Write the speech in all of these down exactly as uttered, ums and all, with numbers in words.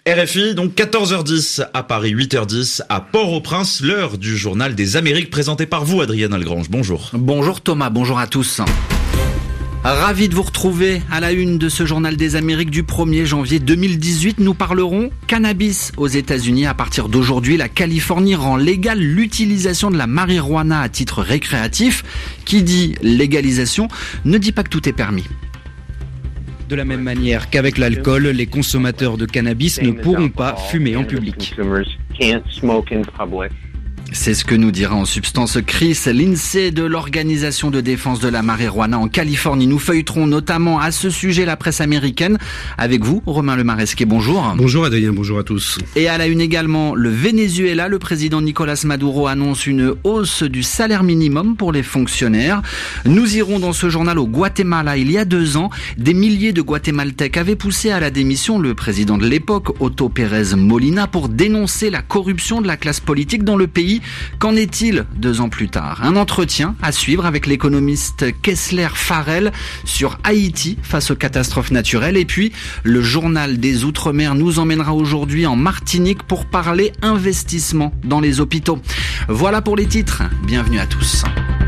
R F I, donc quatorze heures dix à Paris, huit heures dix à Port-au-Prince, l'heure du journal des Amériques présenté par vous, Adrien Algrange. Bonjour. Bonjour Thomas, bonjour à tous. Ravi de vous retrouver à la une de ce journal des Amériques du premier janvier deux mille dix-huit. Nous parlerons cannabis aux États-Unis. À partir d'aujourd'hui, la Californie rend légale l'utilisation de la marijuana à titre récréatif. Qui dit légalisation ne dit pas que tout est permis. De la même manière qu'avec l'alcool, les consommateurs de cannabis ne pourront pas fumer en public. C'est ce que nous dira en substance Chris Lindsay de l'Organisation de défense de la marijuana en Californie. Nous feuilleterons notamment à ce sujet la presse américaine. Avec vous, Romain Lemaresquier, bonjour. Bonjour Adrien, bonjour à tous. Et à la une également, le Venezuela. Le président Nicolas Maduro annonce une hausse du salaire minimum pour les fonctionnaires. Nous irons dans ce journal au Guatemala. Il y a deux ans, des milliers de Guatémaltèques avaient poussé à la démission le président de l'époque, Otto Pérez Molina, pour dénoncer la corruption de la classe politique dans le pays. Qu'en est-il deux ans plus tard? Un entretien à suivre avec l'économiste Kessler Farrell sur Haïti face aux catastrophes naturelles. Et puis, le journal des Outre-mer nous emmènera aujourd'hui en Martinique pour parler investissement dans les hôpitaux. Voilà pour les titres. Bienvenue à tous.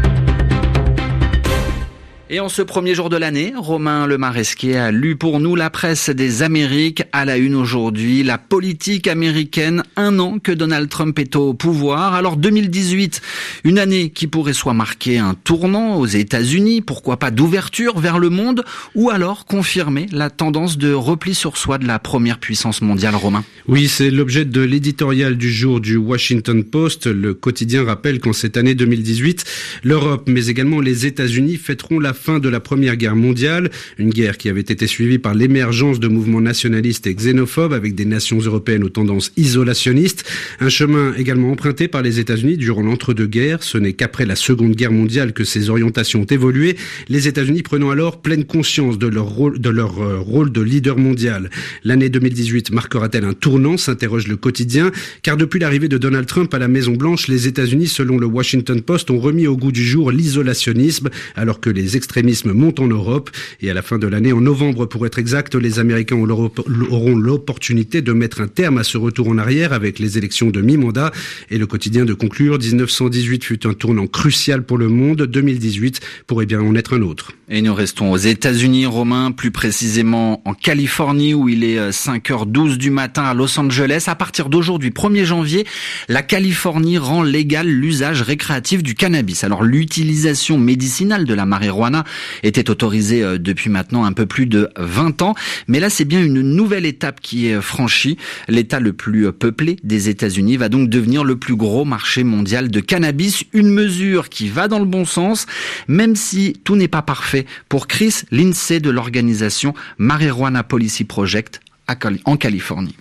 Et en ce premier jour de l'année, Romain Lemaresquier a lu pour nous la presse des Amériques. À la une aujourd'hui, la politique américaine, un an que Donald Trump est au pouvoir. Alors deux mille dix-huit, une année qui pourrait soit marquer un tournant aux États-Unis, pourquoi pas d'ouverture vers le monde, ou alors confirmer la tendance de repli sur soi de la première puissance mondiale. Romain. Oui, c'est l'objet de l'éditorial du jour du Washington Post. Le quotidien rappelle qu'en cette année deux mille dix-huit, l'Europe, mais également les États-Unis fêteront la fin de la Première Guerre mondiale, une guerre qui avait été suivie par l'émergence de mouvements nationalistes et xénophobes avec des nations européennes aux tendances isolationnistes. Un chemin également emprunté par les États-Unis durant l'entre-deux-guerres. Ce n'est qu'après la Seconde Guerre mondiale que ces orientations ont évolué, les États-Unis prenant alors pleine conscience de leur rôle, de leur euh, rôle de leader mondial. L'année deux mille dix-huit marquera-t-elle un tournant, s'interroge le quotidien, car depuis l'arrivée de Donald Trump à la Maison-Blanche, les États-Unis, selon le Washington Post, ont remis au goût du jour l'isolationnisme, alors que les extrémismes monte en Europe. Et à la fin de l'année, en novembre pour être exact, les Américains auront l'opportunité de mettre un terme à ce retour en arrière avec les élections de mi-mandat. Et le quotidien de conclure, dix-neuf cent dix-huit fut un tournant crucial pour le monde. deux mille dix-huit pourrait bien en être un autre. Et nous restons aux États-Unis, Romain, plus précisément en Californie, où il est cinq heures douze du matin à Los Angeles. À partir d'aujourd'hui, premier janvier, la Californie rend légal l'usage récréatif du cannabis. Alors, l'utilisation médicinale de la marijuana était autorisée depuis maintenant un peu plus de vingt ans. Mais là, c'est bien une nouvelle étape qui est franchie. L'État le plus peuplé des États-Unis va donc devenir le plus gros marché mondial de cannabis. Une mesure qui va dans le bon sens, même si tout n'est pas parfait pour Chris Lindsay de l'organisation Marijuana Policy Project en Californie.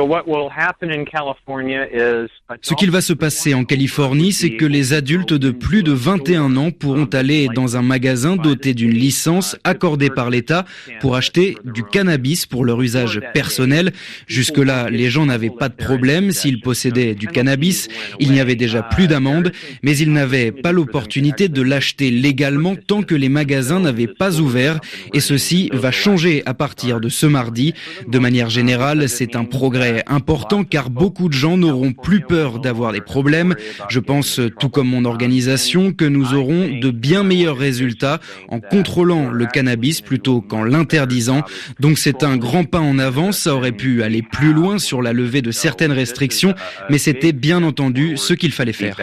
Ce qu'il va se passer en Californie, c'est que les adultes de plus de vingt et un ans pourront aller dans un magasin doté d'une licence accordée par l'État pour acheter du cannabis pour leur usage personnel. Jusque-là, les gens n'avaient pas de problème. S'ils possédaient du cannabis, il n'y avait déjà plus d'amende, mais ils n'avaient pas l'opportunité de l'acheter légalement tant que les magasins n'avaient pas ouvert. Et ceci va changer à partir de ce mardi. De manière générale, c'est un progrès important car beaucoup de gens n'auront plus peur d'avoir des problèmes. Je pense, tout comme mon organisation, que nous aurons de bien meilleurs résultats en contrôlant le cannabis plutôt qu'en l'interdisant. Donc c'est un grand pas en avant. Ça aurait pu aller plus loin sur la levée de certaines restrictions, mais c'était bien entendu ce qu'il fallait faire.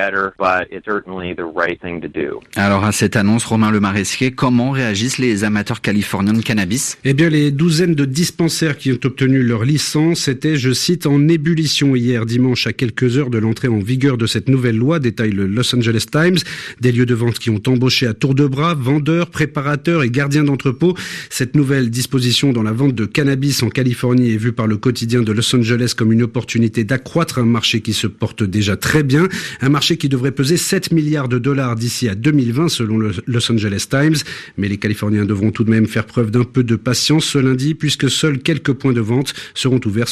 Alors à cette annonce, Romain Lemaresquier, comment réagissent les amateurs californiens de cannabis? Eh bien, les douzaines de dispensaires qui ont obtenu leur licence étaient, je cite, en ébullition hier dimanche à quelques heures de l'entrée en vigueur de cette nouvelle loi, détaille le Los Angeles Times. Des lieux de vente qui ont embauché à tour de bras vendeurs, préparateurs et gardiens d'entrepôts. Cette nouvelle disposition dans la vente de cannabis en Californie est vue par le quotidien de Los Angeles comme une opportunité d'accroître un marché qui se porte déjà très bien. Un marché qui devrait peser sept milliards de dollars d'ici à deux mille vingt selon le Los Angeles Times. Mais les Californiens devront tout de même faire preuve d'un peu de patience ce lundi puisque seuls quelques points de vente seront ouverts ce lundi premier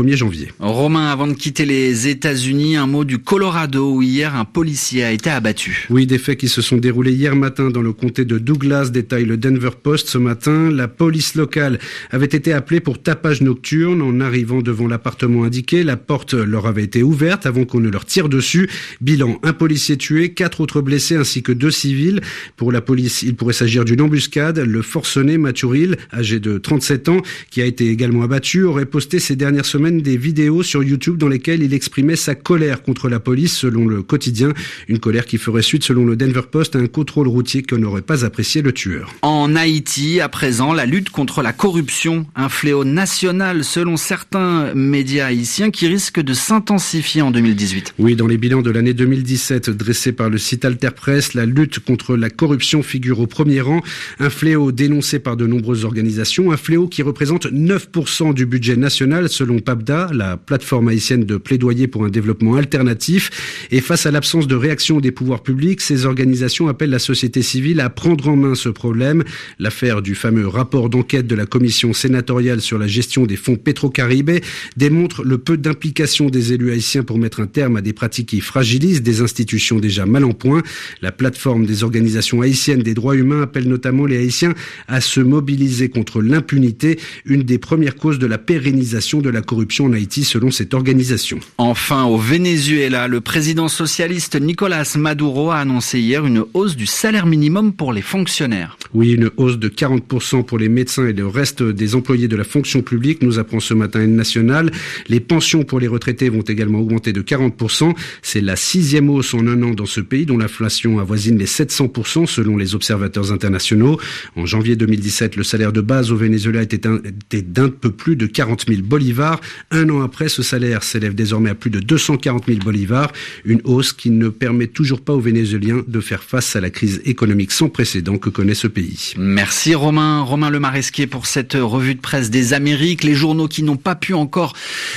premier janvier. Romain, avant de quitter les États-Unis, un mot du Colorado où hier un policier a été abattu. Oui, des faits qui se sont déroulés hier matin dans le comté de Douglas, détaille le Denver Post ce matin. La police locale avait été appelée pour tapage nocturne. En arrivant devant l'appartement indiqué, la porte leur avait été ouverte avant qu'on ne leur tire dessus. Bilan, un policier tué, quatre autres blessés ainsi que deux civils. Pour la police, il pourrait s'agir d'une embuscade. Le forcené Maturil, âgé de trente-sept ans, qui a été également abattu, aurait posté ces dernières semaines des vidéos sur YouTube dans lesquelles il exprimait sa colère contre la police, selon le quotidien. Une colère qui ferait suite, selon le Denver Post, à un contrôle routier que n'aurait pas apprécié le tueur. En Haïti, à présent, la lutte contre la corruption, un fléau national selon certains médias haïtiens qui risque de s'intensifier en deux mille dix-huit. Oui, dans les bilans de l'année deux mille dix-sept dressés par le site Alter Press, la lutte contre la corruption figure au premier rang. Un fléau dénoncé par de nombreuses organisations, un fléau qui représente neuf pour cent du budget national selon PAPDA, la plateforme haïtienne de plaidoyer pour un développement alternatif. Et face à l'absence de réaction des pouvoirs publics, ces organisations appellent la société civile à prendre en main ce problème. L'affaire du fameux rapport d'enquête de la commission sénatoriale sur la gestion des fonds Petro-Caribé démontre le peu d'implication des élus haïtiens pour mettre un terme à des pratiques qui fragilisent des institutions déjà mal en point. La plateforme des organisations haïtiennes des droits humains appelle notamment les Haïtiens à se mobiliser contre l'impunité, une des premières causes de la pérennisation de la corruption en Haïti selon cette organisation. Enfin, au Venezuela, le président socialiste Nicolás Maduro a annoncé hier une hausse du salaire minimum pour les fonctionnaires. Oui, une hausse de quarante pour cent pour les médecins et le reste des employés de la fonction publique, nous apprend ce matin N National. Les pensions pour les retraités vont également augmenter de quarante pour cent. C'est la sixième hausse en un an dans ce pays dont l'inflation avoisine les sept cents pour cent selon les observateurs internationaux. En janvier deux mille dix-sept, le salaire de base au Venezuela était, un, était d'un peu plus de quarante mille bolivars. Un an après, ce salaire s'élève désormais à plus de deux cent quarante mille bolivars. Une hausse qui ne permet toujours pas aux Vénézuéliens de faire face à la crise économique sans précédent que connaît ce pays. Merci Romain. Romain Le Maresquier pour cette revue de presse des Amériques. Les journaux qui n'ont pas pu encore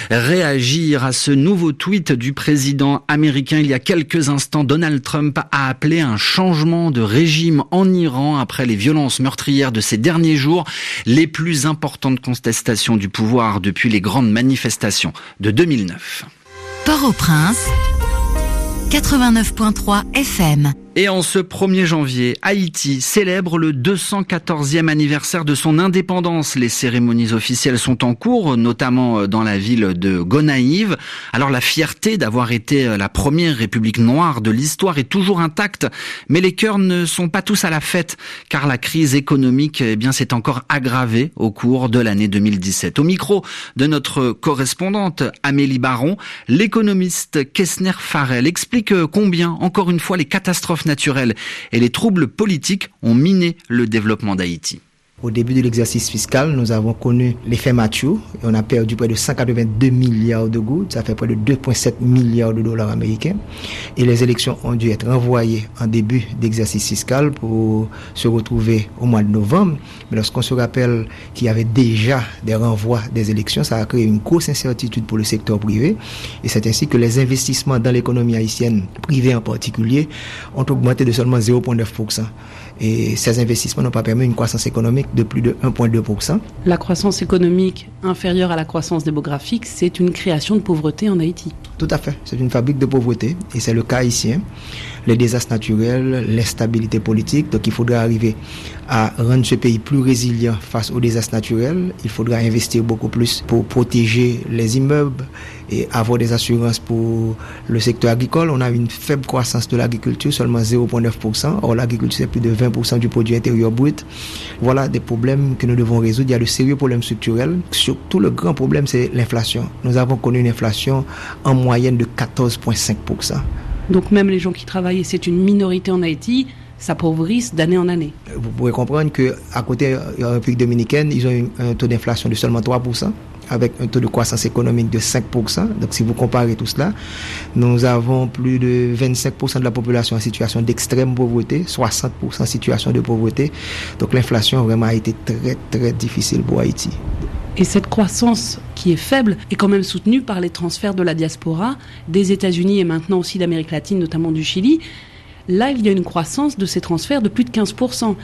réagir à ce nouveau tweet du président américain il y a quelques instants. Donald Trump a appelé à un changement de régime en Iran après les violences meurtrières de ces derniers jours, les plus importantes contestations du pouvoir depuis les grandes manifestations de deux mille neuf. Port-au-Prince, quatre-vingt-neuf virgule trois F M. Et en ce premier janvier, Haïti célèbre le deux cent quatorzième anniversaire de son indépendance. Les cérémonies officielles sont en cours, notamment dans la ville de Gonaïves. Alors la fierté d'avoir été la première république noire de l'histoire est toujours intacte, mais les cœurs ne sont pas tous à la fête, car la crise économique, eh bien, s'est encore aggravée au cours de l'année deux mille dix-sept. Au micro de notre correspondante Amélie Baron, l'économiste Kessner Farrell explique combien, encore une fois, les catastrophes naturelles et les troubles politiques ont miné le développement d'Haïti. Au début de l'exercice fiscal, nous avons connu l'effet Mathieu et on a perdu près de cent quatre-vingt-deux milliards de gouttes, ça fait près de deux virgule sept milliards de dollars américains. Et les élections ont dû être renvoyées en début d'exercice fiscal pour se retrouver au mois de novembre. Mais lorsqu'on se rappelle qu'il y avait déjà des renvois des élections, ça a créé une grosse incertitude pour le secteur privé. Et c'est ainsi que les investissements dans l'économie haïtienne, privée en particulier, ont augmenté de seulement zéro virgule neuf pour cent. Et ces investissements n'ont pas permis une croissance économique de plus de un virgule deux pour cent. La croissance économique inférieure à la croissance démographique, c'est une création de pauvreté en Haïti. Tout à fait, c'est une fabrique de pauvreté et c'est le cas haïtien. Les désastres naturels, l'instabilité politique, donc il faudra arriver à rendre ce pays plus résilient face aux désastres naturels. Il faudra investir beaucoup plus pour protéger les immeubles et avoir des assurances pour le secteur agricole. On a une faible croissance de l'agriculture, seulement zéro virgule neuf pour cent. Or, l'agriculture, c'est plus de vingt pour cent du produit intérieur brut. Voilà des problèmes que nous devons résoudre. Il y a de sérieux problèmes structurels. Surtout, le grand problème, c'est l'inflation. Nous avons connu une inflation en moyenne de quatorze virgule cinq pour cent. Donc même les gens qui travaillent, et c'est une minorité en Haïti, s'appauvrissent d'année en année. Vous pouvez comprendre qu'à côté de la République dominicaine, ils ont un taux d'inflation de seulement trois pour cent, avec un taux de croissance économique de cinq pour cent. Donc si vous comparez tout cela, nous avons plus de vingt-cinq pour cent de la population en situation d'extrême pauvreté, soixante pour cent en situation de pauvreté. Donc l'inflation vraiment a été très très difficile pour Haïti. Et cette croissance qui est faible est quand même soutenue par les transferts de la diaspora, des États-Unis et maintenant aussi d'Amérique latine, notamment du Chili. Là, il y a une croissance de ces transferts de plus de quinze pour cent.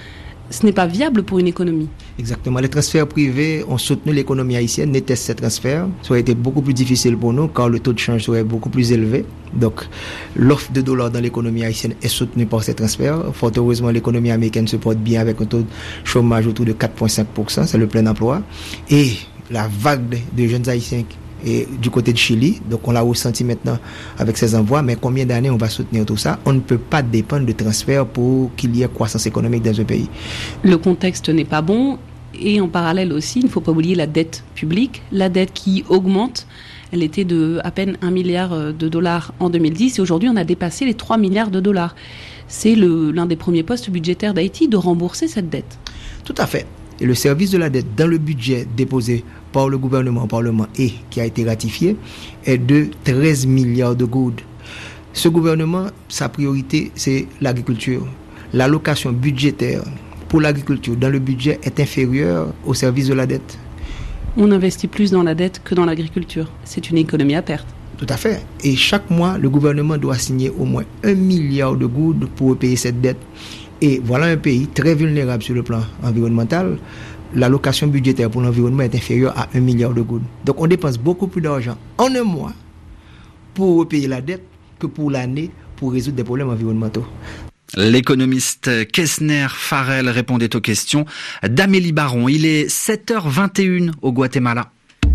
ce n'est pas viable pour une économie. Exactement. Les transferts privés ont soutenu l'économie haïtienne, n'étaient ces transferts. Ça aurait été beaucoup plus difficile pour nous car le taux de change serait beaucoup plus élevé. Donc, l'offre de dollars dans l'économie haïtienne est soutenue par ces transferts. Fort heureusement, l'économie américaine se porte bien avec un taux de chômage autour de quatre virgule cinq pour cent, c'est le plein emploi. Et la vague de jeunes haïtiens et du côté de Chili, donc on l'a ressenti maintenant avec ces envois, mais combien d'années on va soutenir tout ça? On ne peut pas dépendre de transferts pour qu'il y ait croissance économique dans un pays. Le contexte n'est pas bon et en parallèle aussi, il ne faut pas oublier la dette publique, la dette qui augmente. Elle était de à peine un milliard de dollars en deux mille dix et aujourd'hui on a dépassé les trois milliards de dollars. C'est le, l'un des premiers postes budgétaires d'Haïti de rembourser cette dette. Tout à fait. Et le service de la dette dans le budget déposé par le gouvernement au Parlement et qui a été ratifié est de treize milliards de goudes. Ce gouvernement, sa priorité, c'est l'agriculture. L'allocation budgétaire pour l'agriculture dans le budget est inférieure au service de la dette. On investit plus dans la dette que dans l'agriculture. C'est une économie à perte. Tout à fait. Et chaque mois, le gouvernement doit signer au moins un milliard de goudes pour payer cette dette. Et voilà un pays très vulnérable sur le plan environnemental. L'allocation budgétaire pour l'environnement est inférieure à un milliard de goudes. Donc on dépense beaucoup plus d'argent en un mois pour repayer la dette que pour l'année pour résoudre des problèmes environnementaux. L'économiste Kessner Farrell répondait aux questions d'Amélie Baron. Il est sept heures vingt et une au Guatemala.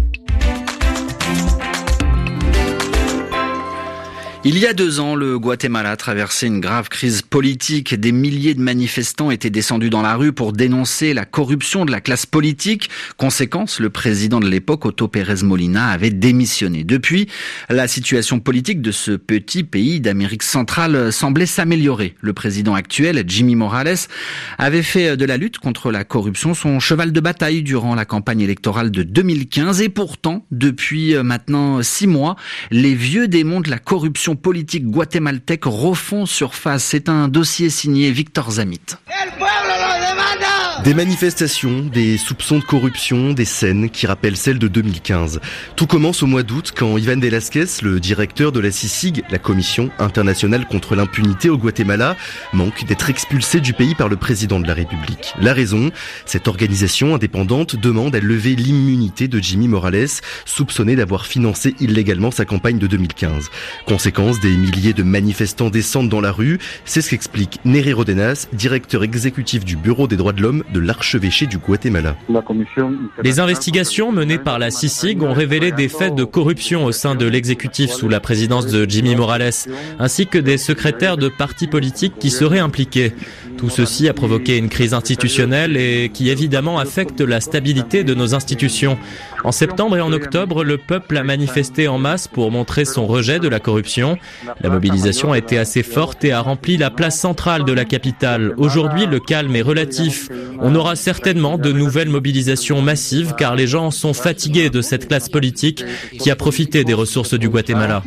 Il y a deux ans, le Guatemala traversait une grave crise politique. Des milliers de manifestants étaient descendus dans la rue pour dénoncer la corruption de la classe politique. Conséquence, le président de l'époque, Otto Pérez Molina, avait démissionné. Depuis, la situation politique de ce petit pays d'Amérique centrale semblait s'améliorer. Le président actuel, Jimmy Morales, avait fait de la lutte contre la corruption son cheval de bataille durant la campagne électorale de deux mille quinze. Et pourtant, depuis maintenant six mois, les vieux démons de la corruption politique guatémaltèque refont surface. C'est un dossier signé Victor Zamit. Des manifestations, des soupçons de corruption, des scènes qui rappellent celles de deux mille quinze. Tout commence au mois d'août quand Ivan Velasquez, le directeur de la C I C I G, la Commission internationale contre l'impunité au Guatemala, manque d'être expulsé du pays par le président de la République. La raison, cette organisation indépendante demande à lever l'immunité de Jimmy Morales, soupçonné d'avoir financé illégalement sa campagne de deux mille quinze. Conséquence, des milliers de manifestants descendent dans la rue. C'est ce qu'explique Nery Rodenas, directeur exécutif du Bureau des droits de l'homme de l'archevêché du Guatemala. Les investigations menées par la C I C I G ont révélé des faits de corruption au sein de l'exécutif sous la présidence de Jimmy Morales, ainsi que des secrétaires de partis politiques qui seraient impliqués. Tout ceci a provoqué une crise institutionnelle et qui évidemment affecte la stabilité de nos institutions. En septembre et en octobre, le peuple a manifesté en masse pour montrer son rejet de la corruption. La mobilisation a été assez forte et a rempli la place centrale de la capitale. Aujourd'hui, le calme est relatif. On aura certainement de nouvelles mobilisations massives car les gens sont fatigués de cette classe politique qui a profité des ressources du Guatemala.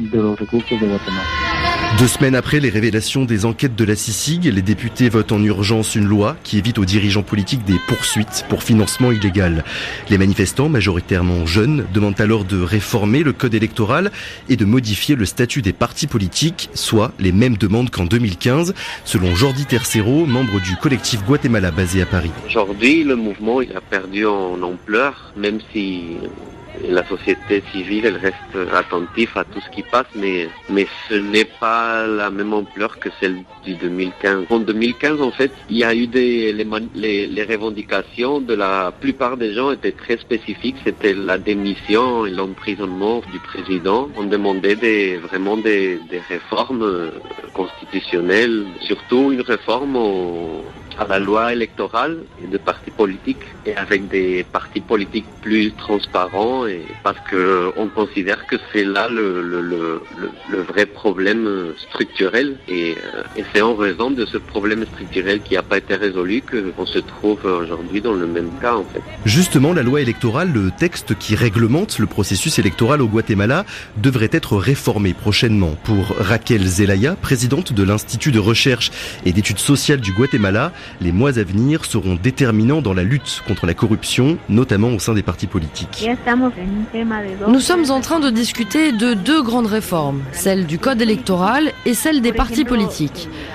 Deux semaines après les révélations des enquêtes de la C I C I G, les députés votent en urgence une loi qui évite aux dirigeants politiques des poursuites pour financement illégal. Les manifestants, majoritairement jeunes, demandent alors de réformer le code électoral et de modifier le statut des partis politiques, soit les mêmes demandes qu'en deux mille quinze, selon Jordi Tercero, membre du collectif Guatemala basé à Paris. Aujourd'hui, le mouvement il a perdu en ampleur, même si la société civile elle reste attentive à tout ce qui passe, mais mais ce n'est pas la même ampleur que celle du deux mille quinze. En deux mille quinze, en fait, il y a eu des les, les, les revendications de la plupart des gens étaient très spécifiques. C'était la démission et l'emprisonnement du président. On demandait des vraiment des, des réformes constitutionnelles, surtout une réforme au à la loi électorale et de partis politiques et avec des partis politiques plus transparents et parce que on considère que c'est là le, le, le, le vrai problème structurel et, et c'est en raison de ce problème structurel qui n'a pas été résolu qu'on se trouve aujourd'hui dans le même cas en fait. Justement, la loi électorale, le texte qui réglemente le processus électoral au Guatemala, devrait être réformé prochainement. Pour Raquel Zelaya, présidente de l'Institut de recherche et d'études sociales du Guatemala, les mois à venir seront déterminants dans la lutte contre la corruption, notamment au sein des partis politiques. Nous sommes en train de discuter de deux grandes réformes, celle du code électoral et celle des partis politiques.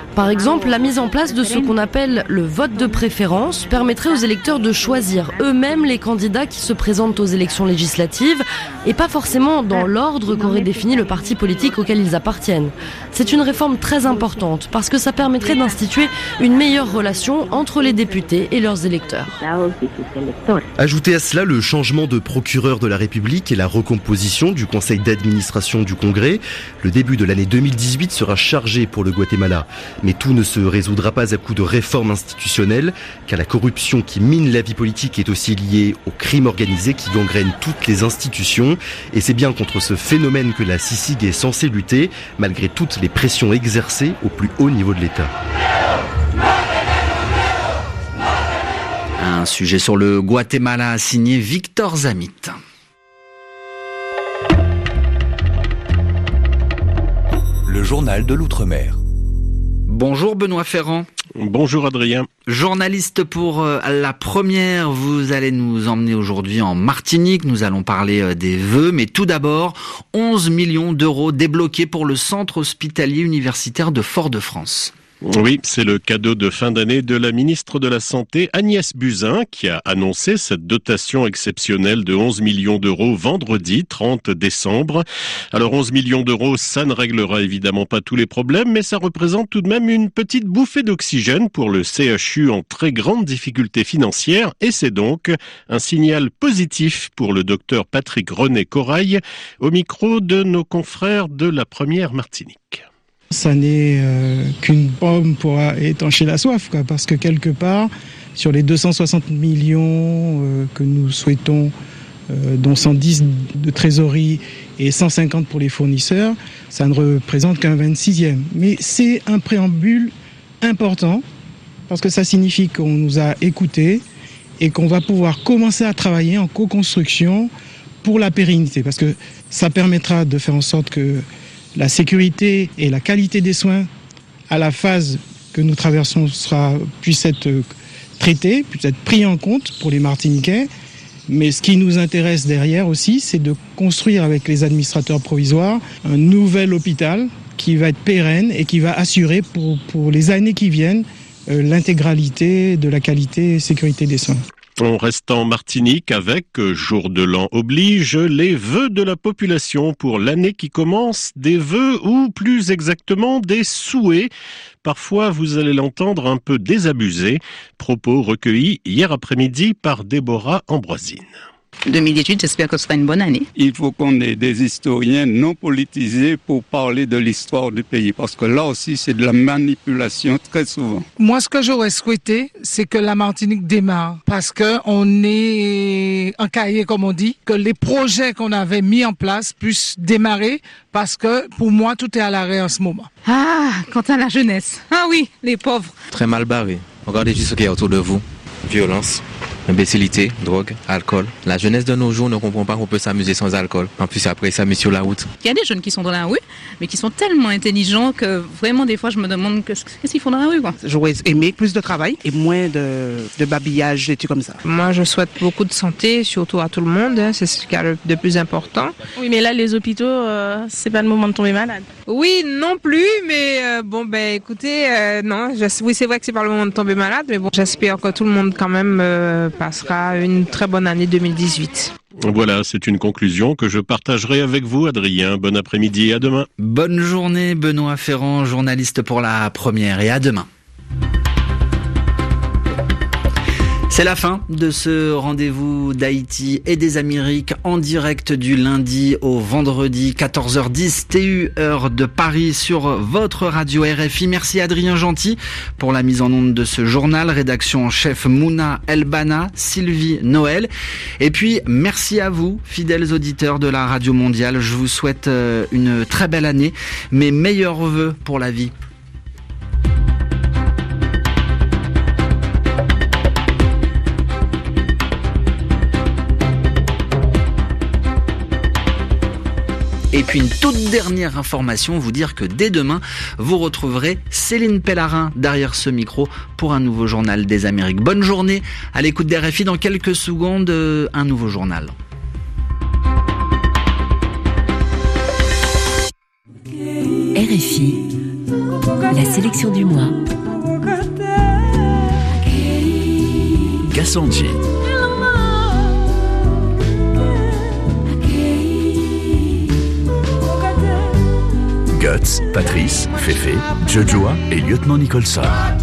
Par exemple, la mise en place de ce qu'on appelle le vote de préférence permettrait aux électeurs de choisir eux-mêmes les candidats qui se présentent aux élections législatives et pas forcément dans l'ordre qu'aurait défini le parti politique auquel ils appartiennent. C'est une réforme très importante parce que ça permettrait d'instituer une meilleure relation entre les députés et leurs électeurs. Ajoutez à cela le changement de procureur de la République et la recomposition du conseil d'administration du Congrès. Le début de l'année deux mille dix-huit sera chargé pour le Guatemala. Mais tout ne se résoudra pas à coup de réformes institutionnelles, car la corruption qui mine la vie politique est aussi liée au crime organisé qui gangrène toutes les institutions. Et c'est bien contre ce phénomène que la C I C I G est censée lutter, malgré toutes les pressions exercées au plus haut niveau de l'État. Un sujet sur le Guatemala signé Victor Zamit. Le journal de l'Outre-mer. Bonjour Benoît Ferrand. Bonjour Adrien. Journaliste pour euh, la première, vous allez nous emmener aujourd'hui en Martinique. Nous allons parler euh, des vœux, mais tout d'abord, onze millions d'euros débloqués pour le centre hospitalier universitaire de Fort-de-France. Oui, c'est le cadeau de fin d'année de la ministre de la Santé Agnès Buzyn qui a annoncé cette dotation exceptionnelle de onze millions d'euros vendredi trente décembre. Alors onze millions d'euros, ça ne réglera évidemment pas tous les problèmes, mais ça représente tout de même une petite bouffée d'oxygène pour le C H U en très grande difficulté financière et c'est donc un signal positif pour le docteur Patrick René Corail au micro de nos confrères de la première Martinique. Ça n'est euh, qu'une pomme pour étancher la soif, quoi, parce que quelque part, sur les deux cent soixante millions euh, que nous souhaitons, euh, dont cent dix de trésorerie et cent cinquante pour les fournisseurs, ça ne représente qu'un vingt-sixième. Mais c'est un préambule important, parce que ça signifie qu'on nous a écoutés et qu'on va pouvoir commencer à travailler en co-construction pour la pérennité, parce que ça permettra de faire en sorte que la sécurité et la qualité des soins à la phase que nous traversons sera, puisse être traitée, puisse être pris en compte pour les Martiniquais. Mais ce qui nous intéresse derrière aussi, c'est de construire avec les administrateurs provisoires un nouvel hôpital qui va être pérenne et qui va assurer pour, pour les années qui viennent euh, l'intégralité de la qualité et sécurité des soins. On reste en Martinique avec, jour de l'an oblige, les vœux de la population pour l'année qui commence, des vœux ou plus exactement des souhaits. Parfois, vous allez l'entendre un peu désabusé. Propos recueillis hier après-midi par Déborah Ambroisine. deux mille dix-huit, j'espère que ce sera une bonne année. Il faut qu'on ait des historiens non politisés pour parler de l'histoire du pays, parce que là aussi, c'est de la manipulation très souvent. Moi, ce que j'aurais souhaité, c'est que la Martinique démarre, parce que on est encaillé, comme on dit, que les projets qu'on avait mis en place puissent démarrer, parce que pour moi, tout est à l'arrêt en ce moment. Ah, quant à la jeunesse. Ah oui, les pauvres. Très mal barré. Regardez juste ce qu'il y a autour de vous. Violence. Imbécilité, drogue, alcool. La jeunesse de nos jours ne comprend pas qu'on peut s'amuser sans alcool. En plus, après, ils s'amusent sur la route. Il y a des jeunes qui sont dans la rue, mais qui sont tellement intelligents que vraiment, des fois, je me demande qu'est-ce qu'ils font dans la rue, quoi. J'aurais aimé plus de travail et moins de, de babillage, des trucs comme ça. Moi, je souhaite beaucoup de santé, surtout à tout le monde. Hein, c'est ce qu'il y a de plus important. Oui, mais là, les hôpitaux, euh, c'est pas le moment de tomber malade. Oui, non plus, mais euh, bon, ben, écoutez, euh, non, je, oui, c'est vrai que c'est pas le moment de tomber malade, mais bon, j'espère que tout le monde, quand même, euh, passera une très bonne année deux mille dix-huit. Voilà, c'est une conclusion que je partagerai avec vous, Adrien. Bon après-midi et à demain. Bonne journée, Benoît Ferrand, journaliste pour la première, et à demain. C'est la fin de ce rendez-vous d'Haïti et des Amériques en direct du lundi au vendredi, quatorze heures dix, T U heure de Paris sur votre radio R F I. Merci Adrien Gentil pour la mise en onde de ce journal. Rédaction en chef Mouna Elbana, Sylvie Noël. Et puis merci à vous, fidèles auditeurs de la Radio Mondiale. Je vous souhaite une très belle année. Mes meilleurs vœux pour la vie. Et puis une toute dernière information, vous dire que dès demain, vous retrouverez Céline Pellarin derrière ce micro pour un nouveau journal des Amériques. Bonne journée à l'écoute d'R F I. Dans quelques secondes, un nouveau journal. R F I. La sélection du mois. Gassanji. Guts, Patrice, Fefe, Jojoa et Lieutenant Nicholson.